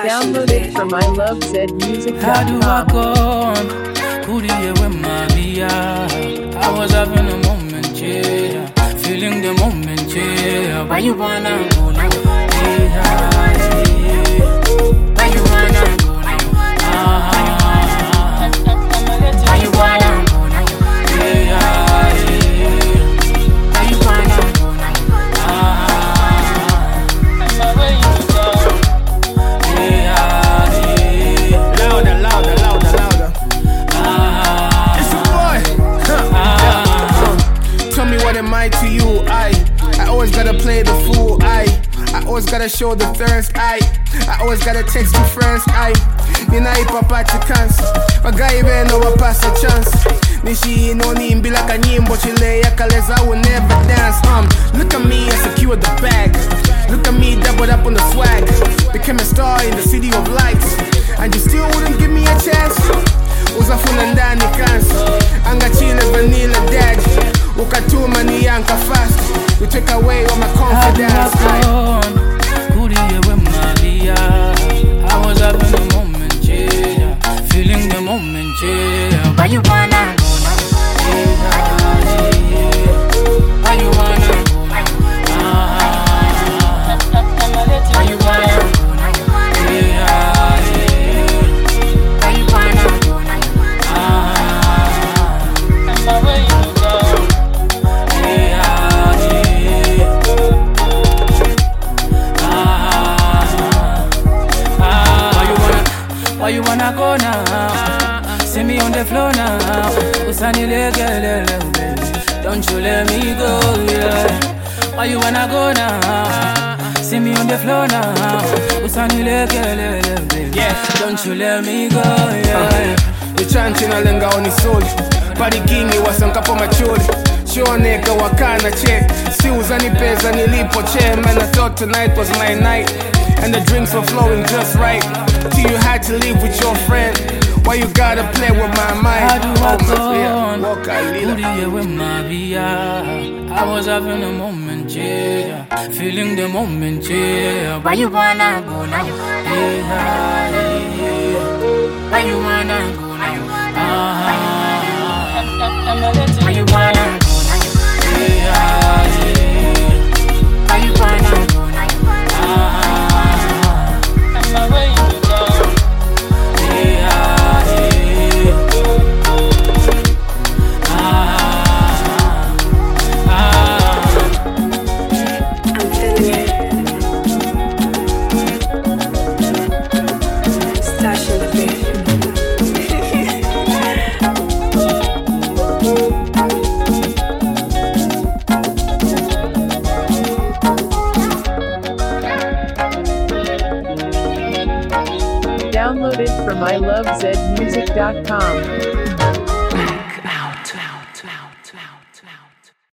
Download it from ilovezmusic.com. How do I go on? Kudiye we Maria. I was having a moment, yeah. Feeling the moment, yeah. Why you wanna go now? Yeah. Why you wanna go now? Why you wanna go now? Yeah. Why you wanna go now? What am I to you? I always gotta play the fool. I always gotta show the thirst. I always gotta text your friends. Ninaipa chance Magai veno wapasa chance Nishi inoni mbila kanyimbo chile ya kaleza will never dance. Look at me, I secured the bag. Look at me, doubled up on the swag. Became a star in the city of lights, and you still wouldn't give me a chance. Uzafuna ndani kansi anga chile vanilla dad. Ukatuma ni yanka fast. You take away all my confidence. Kudiye we Maria. I was having a moment, yeah. Feeling the moment, yeah. Why you wanna go now? Yeah. Why you wanna go now? Why you wanna go now? Yeah. Why you wanna go now? Where you go? Why you wanna go now? See me on the floor now. Usani legele, don't you let me go, yeah. Why you wanna go now? See me on the floor now. Usani legele, yeah. Don't you let me go, yeah. You chanting a lenga on his soul. Body gingi wasankapo machuli. Shoneka wakana che. Si uzani pesa nilipo che. Man, I thought tonight was my night, and the drinks were flowing just right. Till you had to leave with your friend. Why you gotta play with my mind? How do I go on? Kudiye we Maria. I was having a moment, yeah. Feeling the moment, yeah. Why you wanna go now? Yeah. Why you wanna go now? Why you wanna go now? Yeah. Why you wanna go now? Where you go? I'm feeling it. Stash in the bed. Download it from ilovezmusic.com.